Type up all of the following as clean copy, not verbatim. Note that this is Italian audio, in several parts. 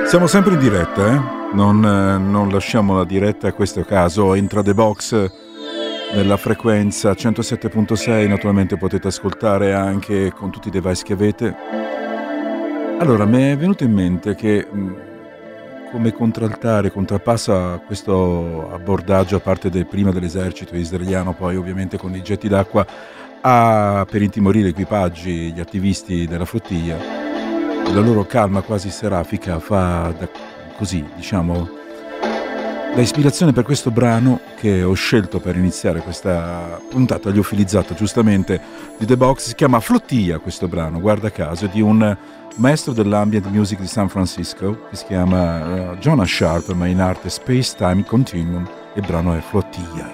Siamo sempre in diretta, eh? Non lasciamo la diretta a questo caso. Entra The Box nella frequenza 107.6, naturalmente potete ascoltare anche con tutti i device che avete. Allora, mi è venuto in mente che come contraltare, contrappassa questo abbordaggio, a parte prima dell'esercito israeliano, poi ovviamente con i getti d'acqua, per intimorire gli equipaggi, gli attivisti della flottiglia. La loro calma quasi serafica fa così, diciamo, la ispirazione per questo brano che ho scelto per iniziare questa puntata, liofilizzato giustamente, di The Box. Si chiama Flottiglia questo brano, guarda caso, è di un maestro dell'ambient music di San Francisco che si chiama Jonas Sharp, ma in arte Space Time Continuum. Il brano è Flottiglia.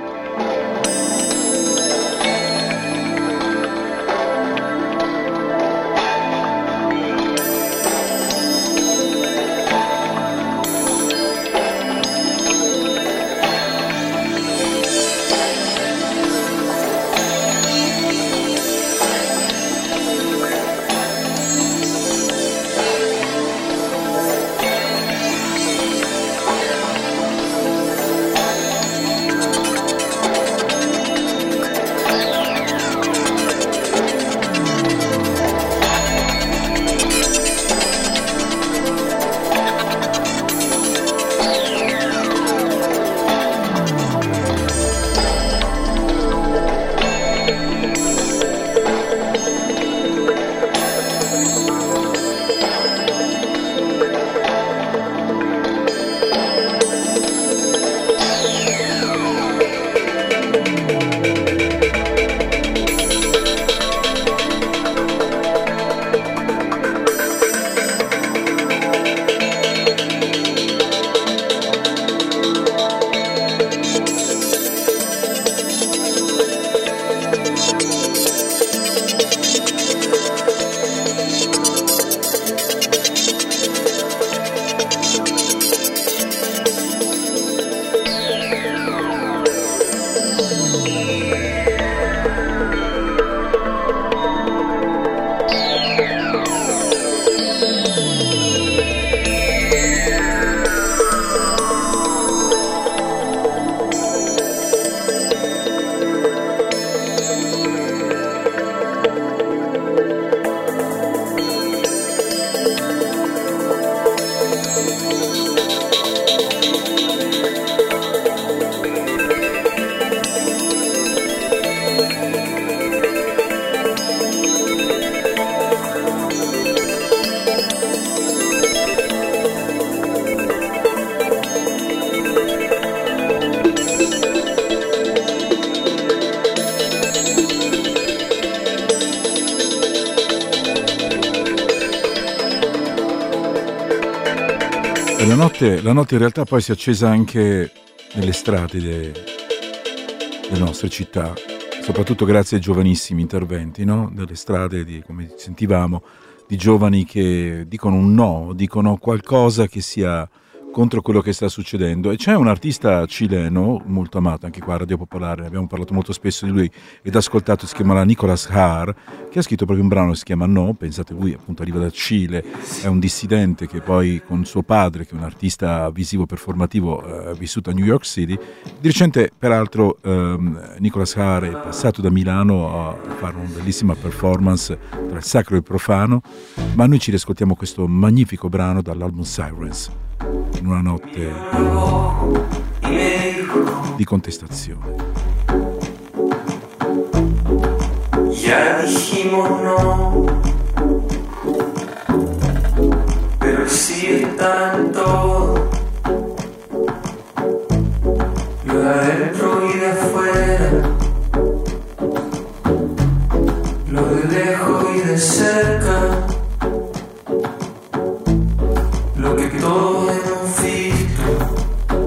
La notte in realtà poi si è accesa anche nelle strade delle nostre città, soprattutto grazie ai giovanissimi interventi, no? Delle strade, come sentivamo, di giovani che dicono un no, dicono qualcosa che sia contro quello che sta succedendo. E c'è un artista cileno molto amato anche qua a Radio Popolare, ne abbiamo parlato molto spesso di lui ed ascoltato, si chiama Nicolas Haar, che ha scritto proprio un brano che si chiama No. Pensate, lui appunto arriva dal Cile, è un dissidente che poi con suo padre, che è un artista visivo performativo, ha vissuto a New York City. Di recente peraltro Nicolas Haar è passato da Milano a fare una bellissima performance tra il sacro e il profano, ma noi ci riascoltiamo questo magnifico brano dall'album Sirens, in una notte di contestazione. Ya dijimos no, pero el sí está en todo, lo de adentro y de afuera, lo de lejos y de cerca, lo que todos hemos visto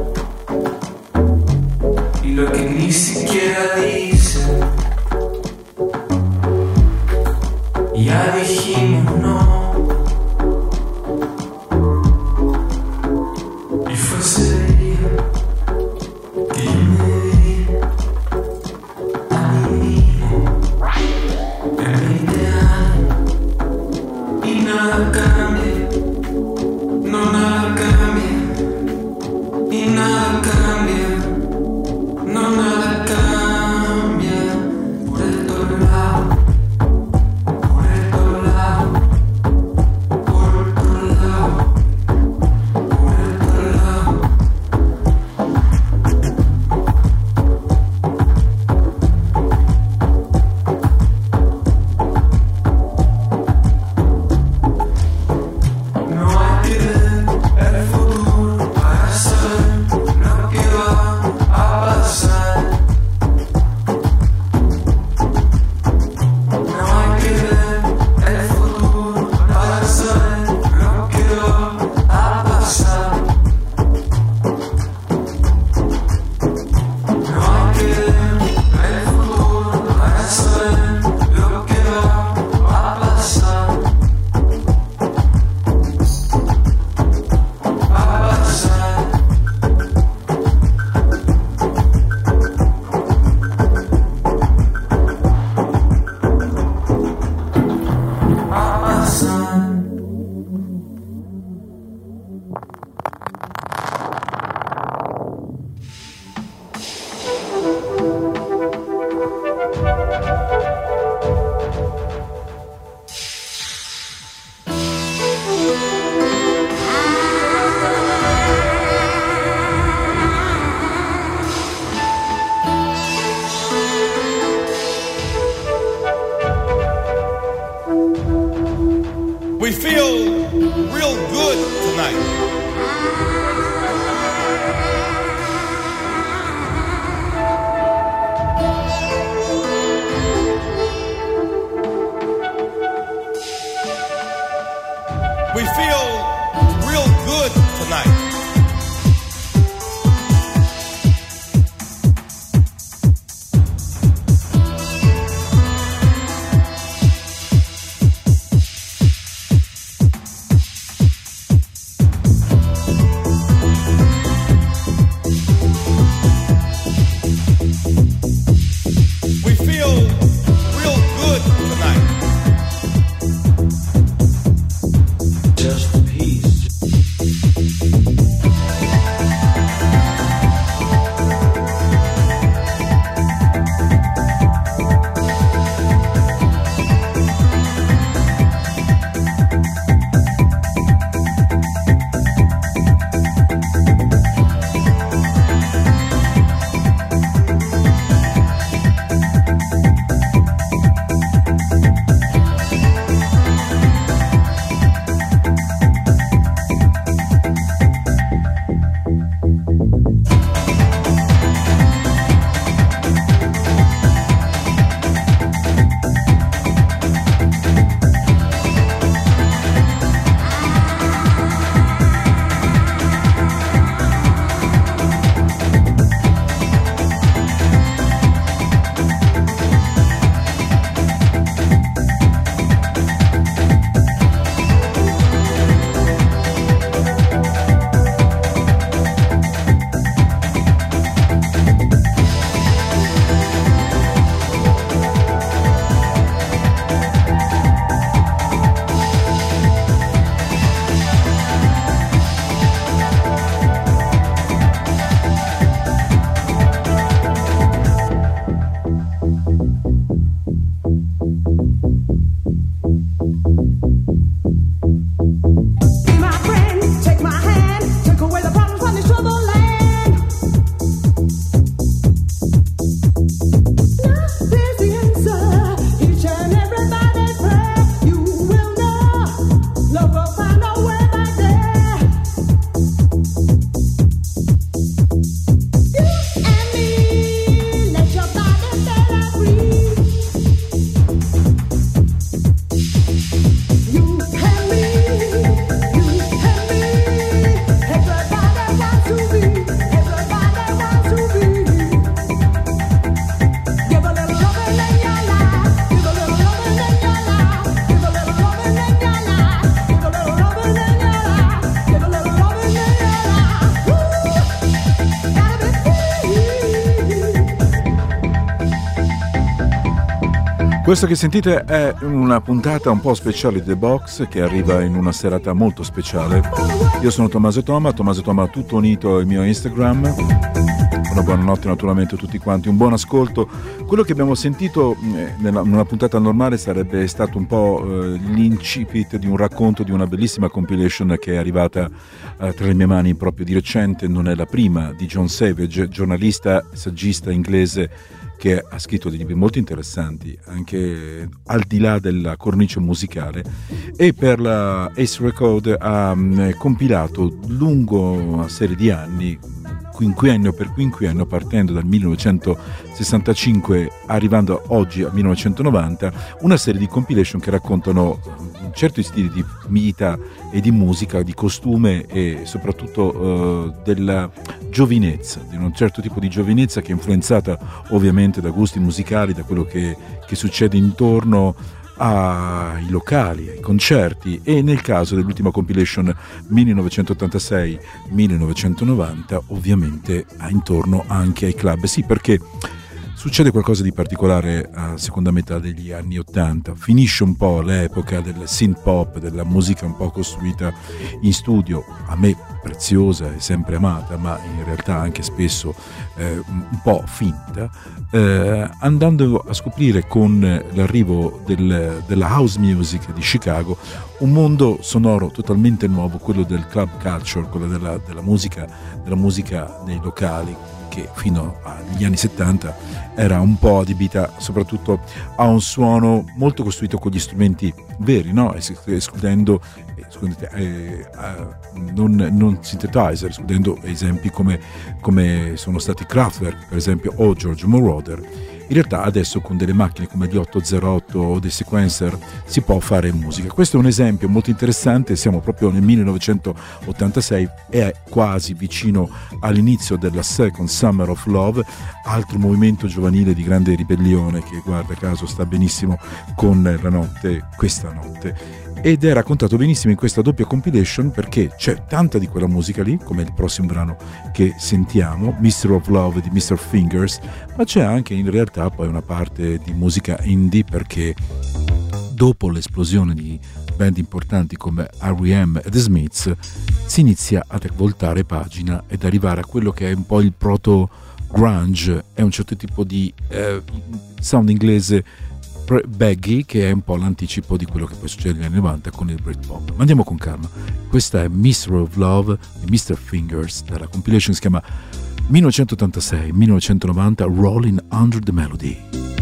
y lo que ni siquiera dicen. Ya dijimos no, Questo che sentite è una puntata un po' speciale di The Box che arriva in una serata molto speciale. Io sono Tommaso Toma tutto unito al mio Instagram. Una buonanotte naturalmente a tutti quanti, un buon ascolto. Quello che abbiamo sentito in una puntata normale sarebbe stato un po' l'incipit di un racconto di una bellissima compilation che è arrivata tra le mie mani proprio di recente. Non è la prima, di John Savage, giornalista, saggista inglese che ha scritto dei libri molto interessanti anche al di là della cornice musicale, e per la Ace Record ha compilato lungo una serie di anni, quinquennio per quinquennio, partendo dal 1965 arrivando oggi al 1990, una serie di compilation che raccontano certi stili di vita e di musica, di costume e soprattutto della giovinezza, di un certo tipo di giovinezza che è influenzata ovviamente da gusti musicali, da quello che succede intorno ai locali, ai concerti, e nel caso dell'ultima compilation 1986-1990 ovviamente intorno anche ai club. Sì, perché succede qualcosa di particolare a seconda metà degli anni 80, finisce un po' l'epoca del synth pop, della musica un po' costruita in studio, a me preziosa e sempre amata, ma in realtà anche spesso un po' finta, andando a scoprire con l'arrivo della house music di Chicago un mondo sonoro totalmente nuovo, quello del club culture, quello della musica nei locali, che fino agli anni 70 era un po' adibita soprattutto a un suono molto costruito con gli strumenti veri, no? Escludendo non synthesizer, escludendo esempi come sono stati Kraftwerk, per esempio, o George Moroder. In realtà adesso con delle macchine come gli 808 o dei sequencer si può fare musica. Questo è un esempio molto interessante, siamo proprio nel 1986 e è quasi vicino all'inizio della Second Summer of Love, altro movimento giovanile di grande ribellione che guarda caso sta benissimo con la notte, questa notte. Ed è raccontato benissimo in questa doppia compilation perché c'è tanta di quella musica lì, come il prossimo brano che sentiamo, Mystery of Love di Mr. Fingers, ma c'è anche in realtà poi una parte di musica indie, perché dopo l'esplosione di band importanti come R.E.M. e The Smiths si inizia a voltare pagina ed arrivare a quello che è un po' il proto grunge, è un certo tipo di sound inglese baggy, che è un po' l'anticipo di quello che poi succede negli anni 90 con il Britpop. Ma andiamo con calma. Questa è Mystery of Love di Mr. Fingers, dalla compilation si chiama 1986-1990 Rolling Under the Melody.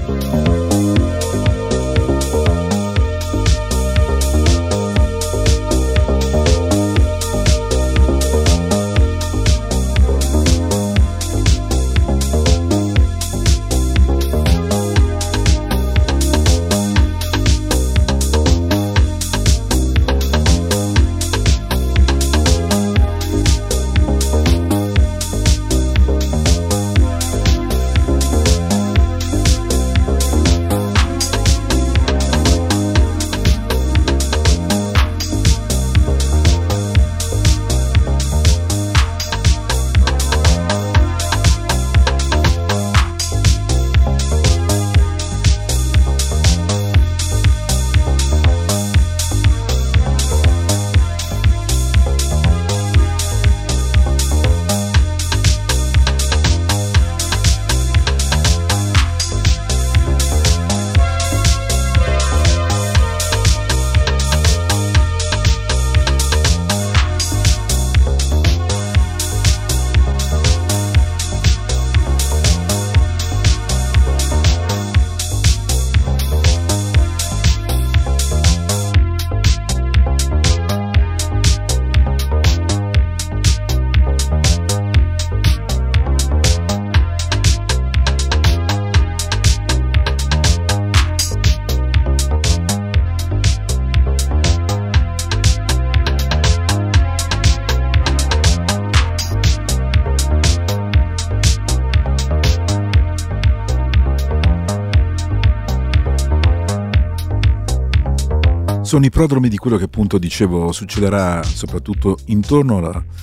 Sono i prodromi di quello che appunto dicevo succederà soprattutto intorno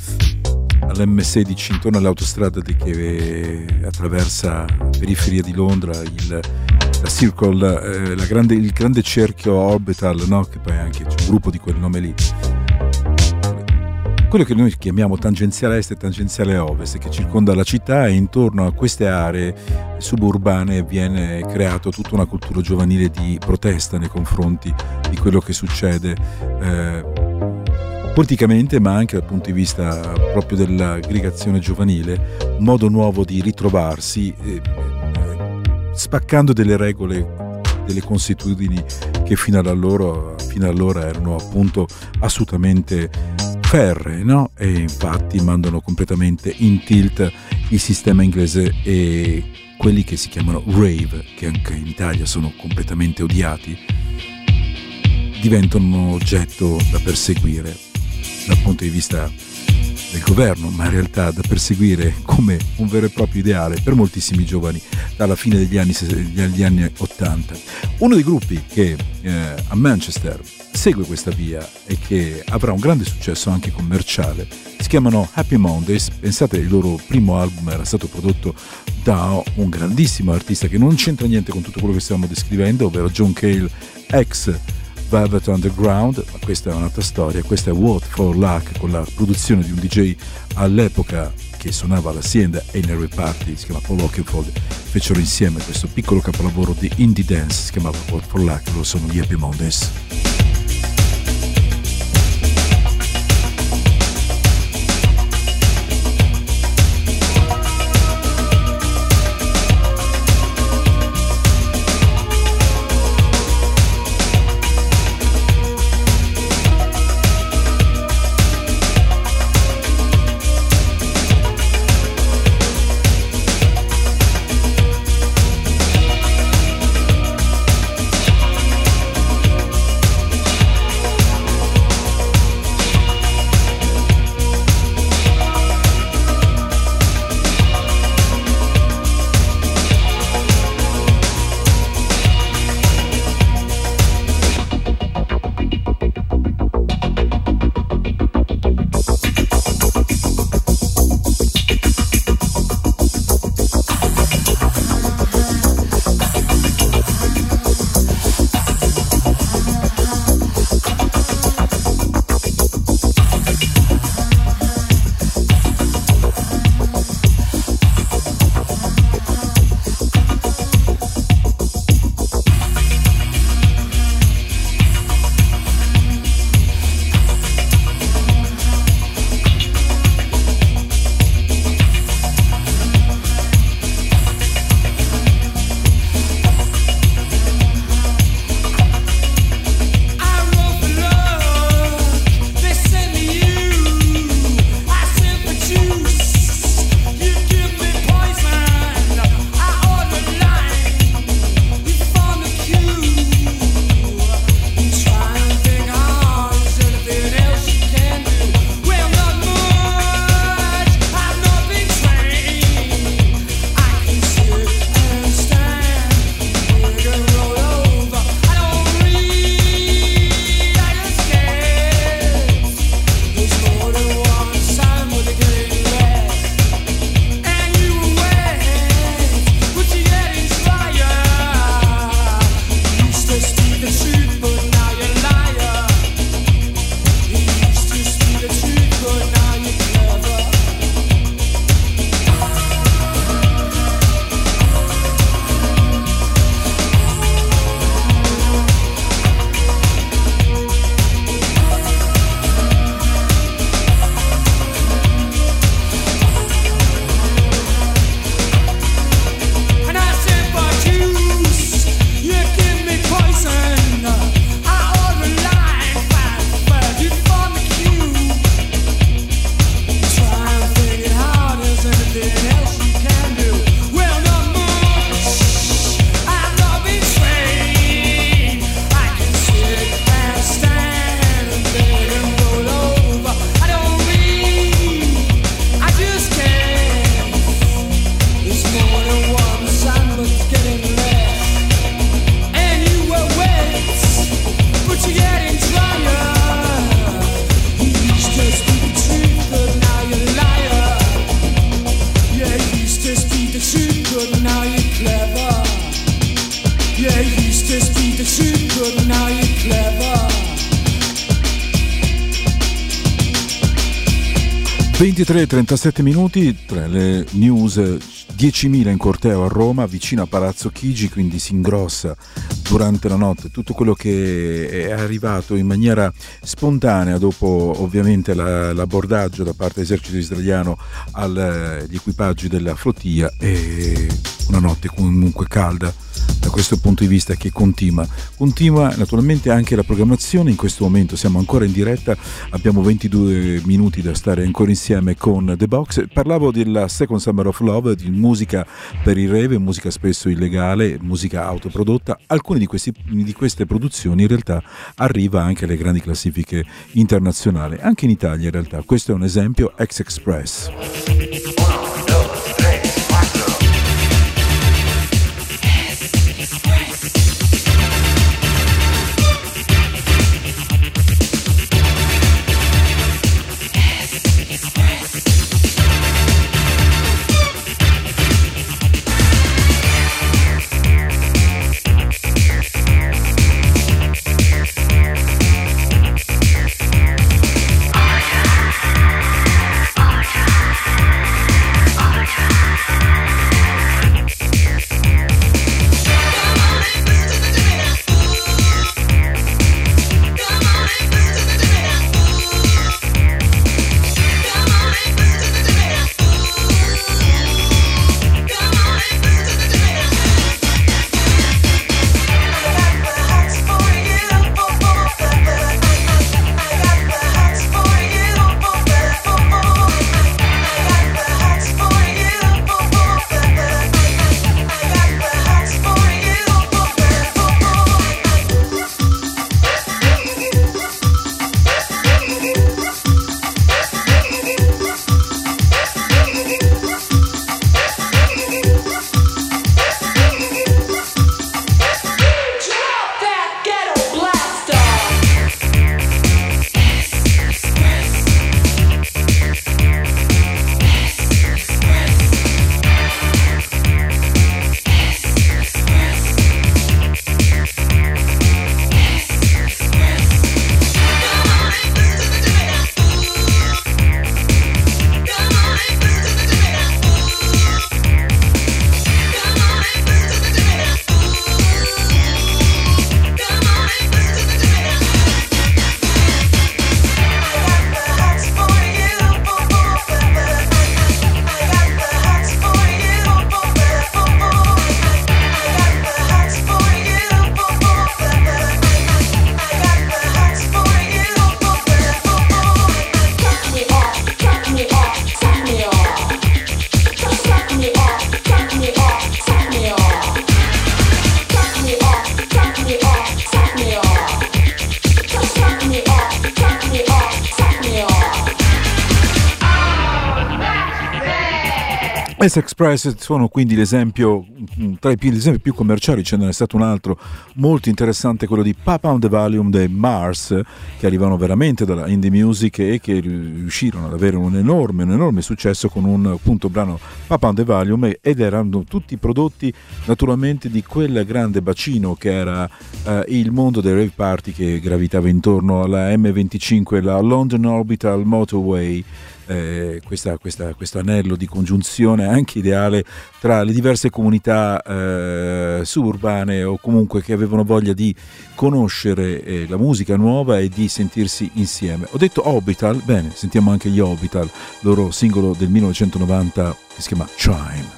all'M16, intorno all'autostrada che attraversa la periferia di Londra, la Circle, il grande cerchio Orbital, no? Che poi anche c'è un gruppo di quel nome lì. Quello che noi chiamiamo tangenziale est e tangenziale ovest, che circonda la città, e intorno a queste aree suburbane viene creata tutta una cultura giovanile di protesta nei confronti di quello che succede politicamente, ma anche dal punto di vista proprio dell'aggregazione giovanile, un modo nuovo di ritrovarsi, spaccando delle regole, delle consuetudini che fino ad allora erano appunto assolutamente ferree, no? E infatti mandano completamente in tilt il sistema inglese e quelli che si chiamano rave, che anche in Italia sono completamente odiati, diventano un oggetto da perseguire dal punto di vista del governo, ma in realtà da perseguire come un vero e proprio ideale per moltissimi giovani dalla fine degli anni 80. Uno dei gruppi che a Manchester segue questa via e che avrà un grande successo anche commerciale si chiamano Happy Mondays. Pensate, il loro primo album era stato prodotto da un grandissimo artista che non c'entra niente con tutto quello che stiamo descrivendo, ovvero John Cale, ex Velvet Underground, ma questa è un'altra storia. Questa è What for Luck, con la produzione di un DJ all'epoca che suonava all'Hacienda e nel Party, si chiama Paul Oakenfold. Fecero insieme questo piccolo capolavoro di indie dance, si chiamava What for Luck, loro sono gli Happy Mondays. just beat the truth, but now you're clever. 23:37 minuti, tra le news 10.000 in corteo a Roma vicino a Palazzo Chigi, quindi si ingrossa durante la notte tutto quello che è arrivato in maniera spontanea dopo ovviamente l'abordaggio da parte dell'esercito israeliano agli equipaggi della flottiglia, e una notte comunque calda da questo punto di vista, che continua naturalmente anche la programmazione. In questo momento siamo ancora in diretta, abbiamo 22 minuti da stare ancora insieme con The Box. Parlavo della Second Summer of Love, di musica per il rave, musica spesso illegale, musica autoprodotta. Alcune di queste produzioni in realtà arriva anche alle grandi classifiche internazionali, anche in Italia in realtà. Questo è un esempio, X-Express. X-Express sono quindi l'esempio, tra gli esempi più commerciali. Ce n'è stato un altro molto interessante, quello di Papa on the Volume dei Mars, che arrivano veramente dalla indie music e che riuscirono ad avere un enorme successo con un appunto brano Papa on the Volume, ed erano tutti prodotti naturalmente di quel grande bacino che era il mondo dei rave party che gravitava intorno alla M25, la London Orbital Motorway. Questo anello di congiunzione anche ideale tra le diverse comunità suburbane, o comunque che avevano voglia di conoscere la musica nuova e di sentirsi insieme. Ho detto Orbital, bene, sentiamo anche gli Orbital, loro singolo del 1990 che si chiama Chime.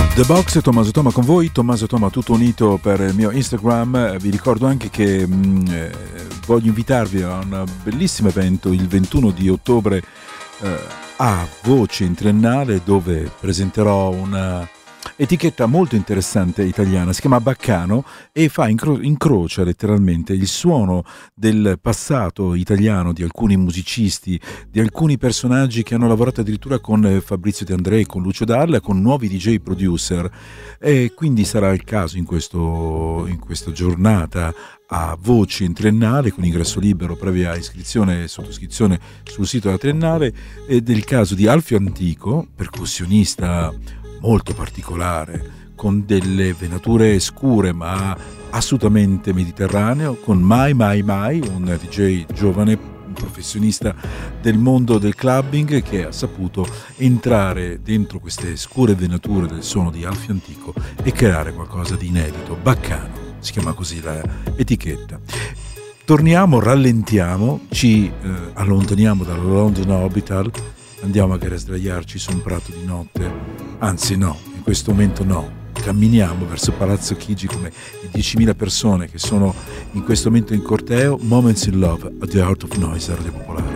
The Box, Tommaso Toma con voi, Tommaso Toma tutto unito per il mio Instagram. Vi ricordo anche che voglio invitarvi a un bellissimo evento il 21 di ottobre a Voce in Triennale, dove presenterò una etichetta molto interessante italiana, si chiama Baccano e fa incrocia letteralmente il suono del passato italiano di alcuni musicisti, di alcuni personaggi che hanno lavorato addirittura con Fabrizio De André, con Lucio Dalla, con nuovi DJ producer, e quindi sarà il caso in questa giornata a Voci in Triennale, con ingresso libero previa iscrizione e sottoscrizione sul sito della Triennale, e del caso di Alfio Antico, percussionista molto particolare, con delle venature scure ma assolutamente mediterraneo, con Mai, un DJ giovane, un professionista del mondo del clubbing che ha saputo entrare dentro queste scure venature del suono di Alfio Antico e creare qualcosa di inedito. Baccano si chiama così l'etichetta. Torniamo, rallentiamo, ci allontaniamo dalla London Orbital, andiamo magari a sdraiarci su un prato di notte. Anzi no, in questo momento no, camminiamo verso Palazzo Chigi come le 10.000 persone che sono in questo momento in corteo. Moments in Love, at the Art of Noise, Radio Popolare.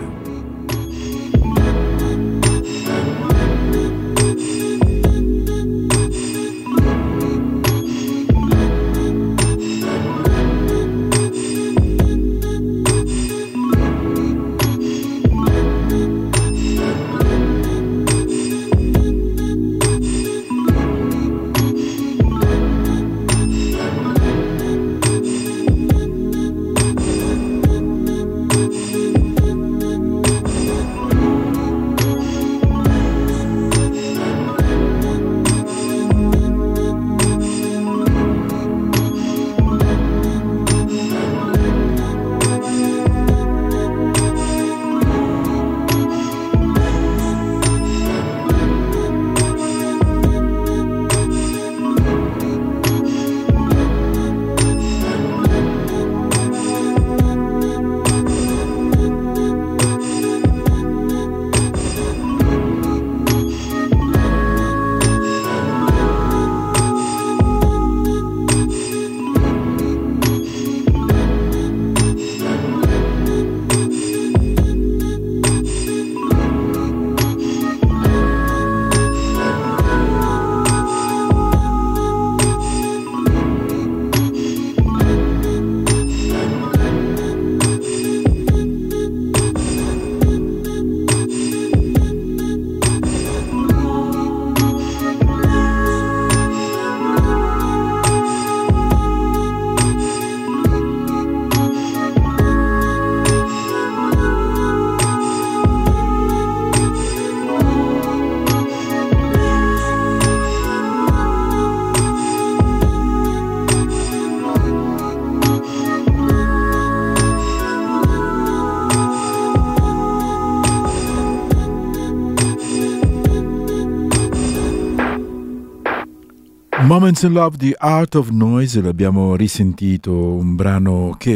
Moments in Love, The Art of Noise, l'abbiamo risentito, un brano che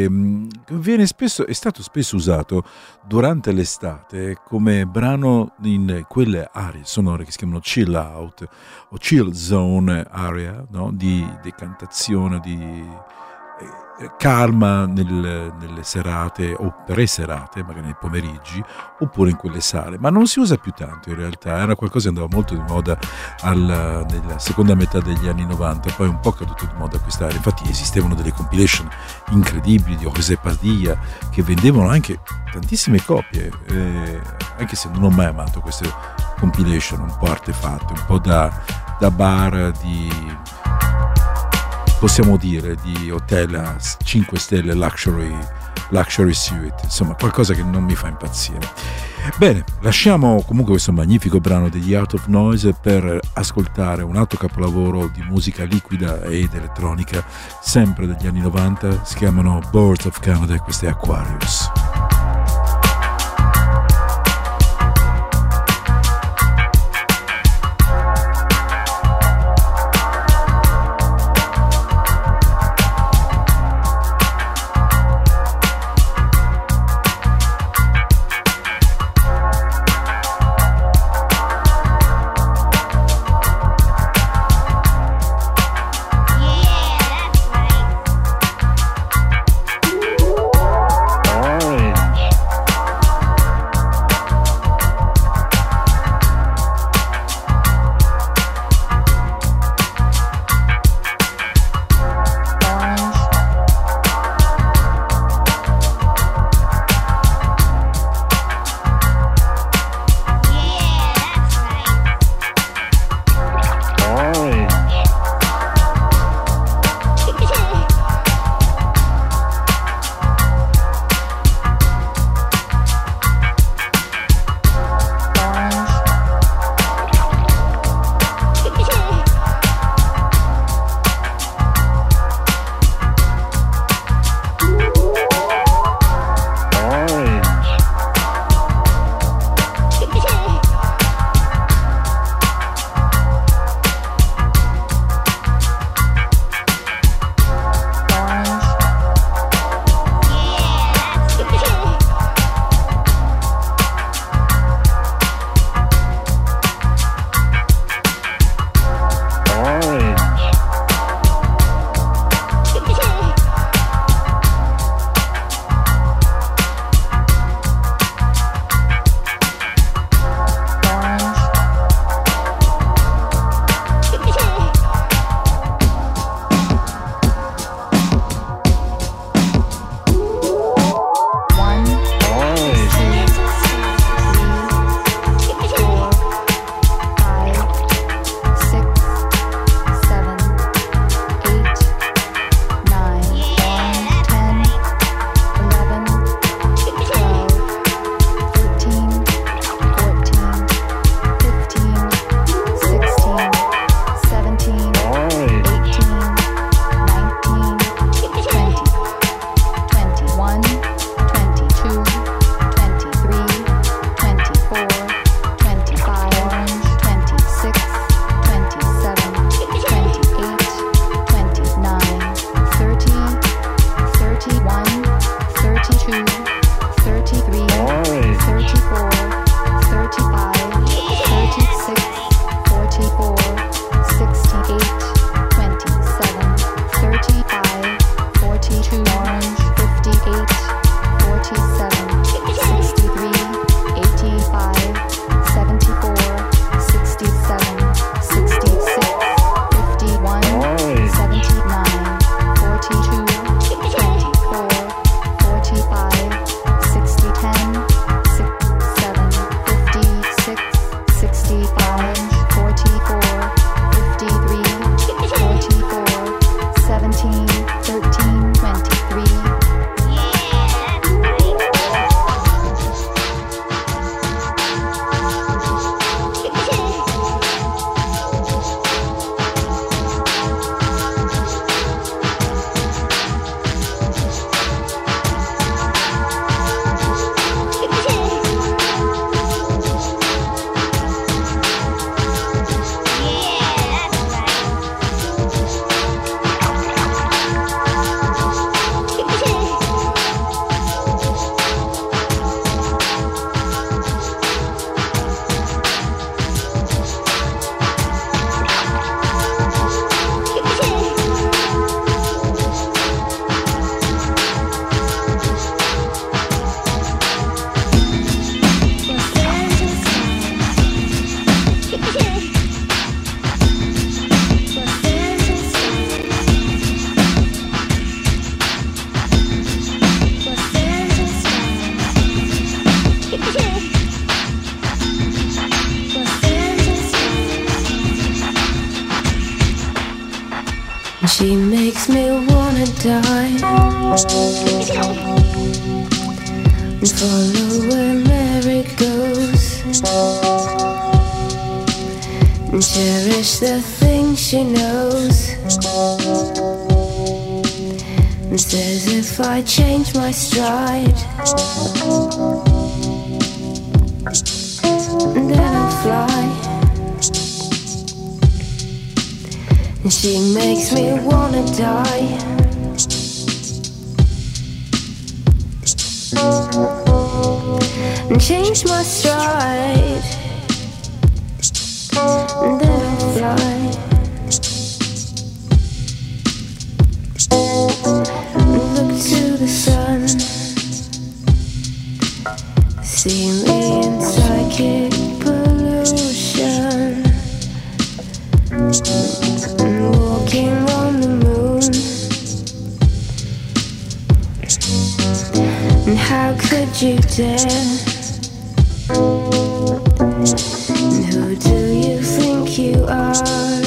è stato spesso usato durante l'estate come brano in quelle aree sonore che si chiamano chill out o chill zone area, no? di decantazione, di calma nelle serate o pre-serate, magari nei pomeriggi, oppure in quelle sale, ma non si usa più tanto in realtà. Era qualcosa che andava molto di moda nella seconda metà degli anni 90, poi un po' caduto di moda quest'area. Infatti esistevano delle compilation incredibili di José Padilla che vendevano anche tantissime copie, anche se non ho mai amato queste compilation un po' artefatte, un po' da bar possiamo dire di hotel a 5 stelle luxury suite, insomma qualcosa che non mi fa impazzire. Bene, lasciamo comunque questo magnifico brano degli Art of Noise per ascoltare un altro capolavoro di musica liquida ed elettronica sempre degli anni 90, si chiamano Birds of Canada e questo è Aquarius. She makes me wanna die and follow where Mary goes and cherish the things she knows and says if I change my stride and then I'll fly. And she makes me wanna die and change my stride and then I'll fly. And look to the sun, see me in psychic pollution, walking on the moon. And how could you dare? And who do you think you are?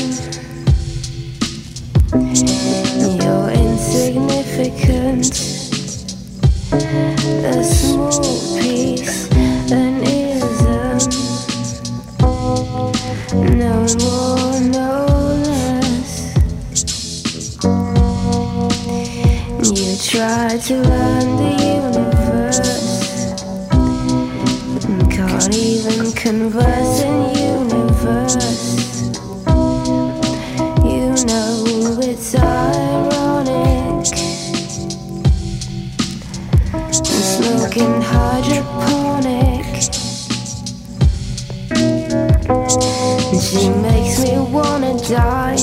You're insignificant, a small piece, an ism, no more, no less. You try to learn the universe, can't even converse in universe. You know it's ironic, I'm smoking hydroponic, and she makes me wanna die.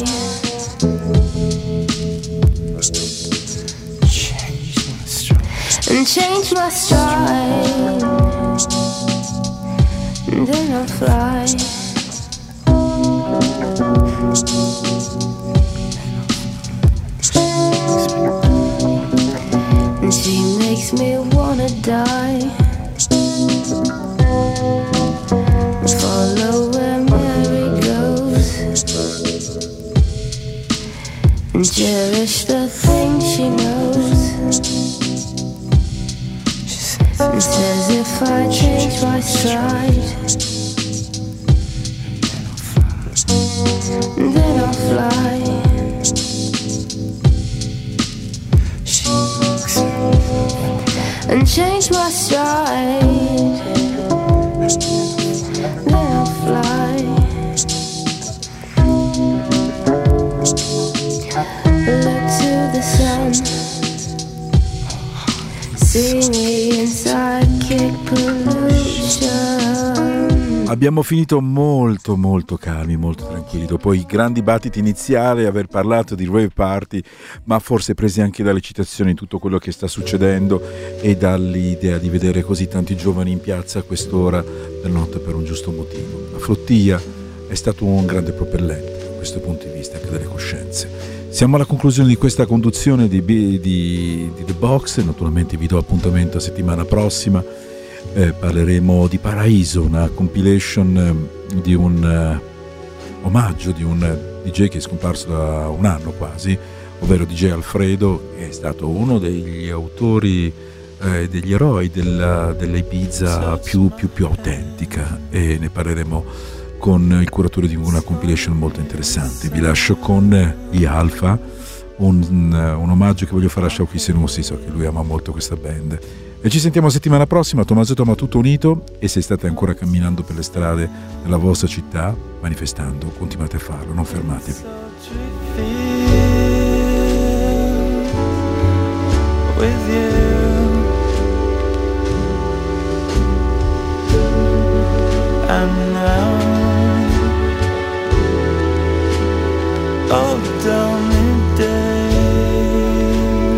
And change my stride, and then I'll fly. And she makes me wanna die and follow where Mary goes and cherish the things she knows. And says if I change my stride, then I'll fly. And change my stride, then I'll fly. Look to the sun, see me in psychic pollution. Abbiamo finito molto calmi, molto tranquilli, dopo i grandi battiti iniziali, aver parlato di rave party, ma forse presi anche dalle citazioni di tutto quello che sta succedendo e dall'idea di vedere così tanti giovani in piazza a quest'ora del notte per un giusto motivo. La flottia è stato un grande propellente da questo punto di vista anche delle coscienze. Siamo alla conclusione di questa conduzione di The Box, naturalmente vi do appuntamento a settimana prossima. Parleremo di Paraíso, una compilation di un omaggio di un DJ che è scomparso da un anno quasi, ovvero DJ Alfredo, che è stato uno degli autori, degli eroi dell'Ibiza più autentica, e ne parleremo con il curatore di una compilation molto interessante. Vi lascio con gli Alfa, un omaggio che voglio fare a Shauki Senussi, so che lui ama molto questa band. E ci sentiamo settimana prossima. Tommaso Toma tutto unito, e se state ancora camminando per le strade della vostra città, manifestando, continuate a farlo, non fermatevi. With you, and now, oh, darling day,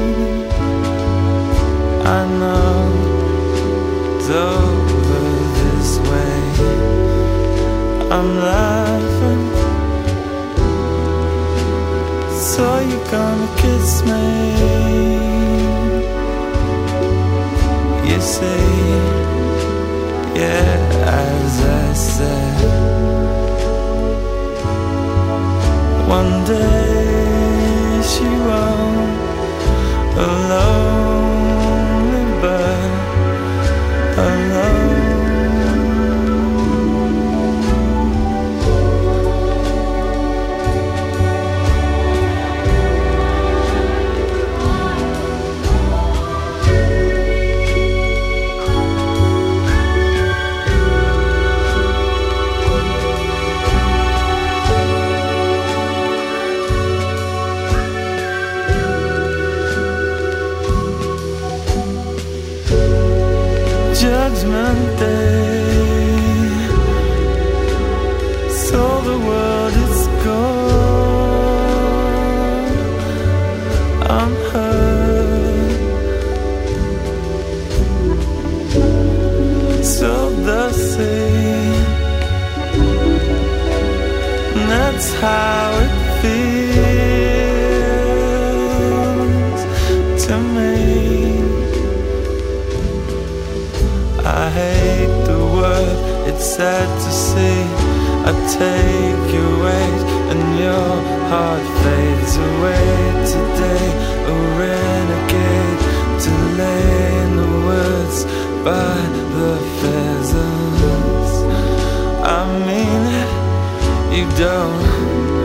I know it's over this way. I'm laughing, so you're gonna kiss me. You say, yeah, as I said, one day that's how it feels to me. I hate the word, it's sad to see. I take your weight and your heart fades away today. A renegade to lay in the woods by the pheasants. I mean it, you don't